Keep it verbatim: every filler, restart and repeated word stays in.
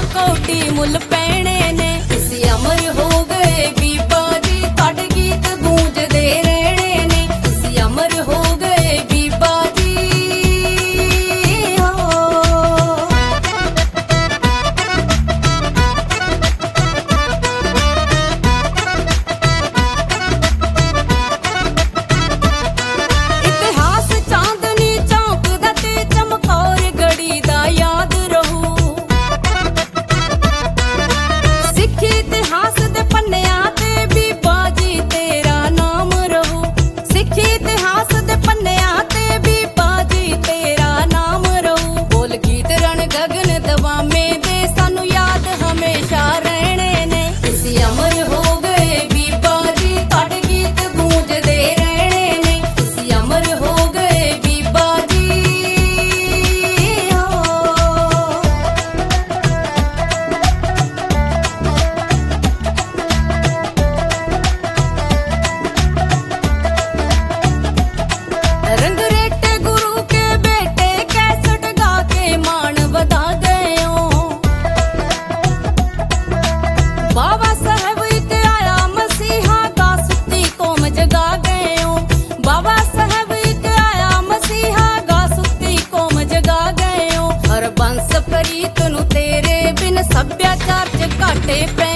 कोटी मुल पैणे ने तुसी अमर हो गए बीबा जी तुहाडे गीत गूंजदे रहणे ने तुसी अमर हो गए बीबा जी हो। इतिहास चांदनी चौंकदा ते चमकौर गढ़ी दा याद रहू सिक्खी इतिहास दे पन्नियां ते बीबा जी तेरा नाम रहू सिक्खी इतिहास दे पन्नियां ते बीबा जी तेरा नाम रहू बोल गीत रण गगन दवामे दे सानू याद हमेशा रहने ने तुसी अमर हो गए बीबा जी तुहाडे गीत गूंजदे रहने ने तुसी अमर हो गए बीबा जी हो। रंगरेटे गुरु के बेटे कैसट गा के मान वधा गए हो बाबा साहब इत आया मसीहा गा सुत्ती कौम जगा गए हो बाबा साहब इत आया मसीहा गा सुत्ती कौम जगा गए हो हर बंस प्रीत नु तेरे बिन सभ्याचार च घाटे पै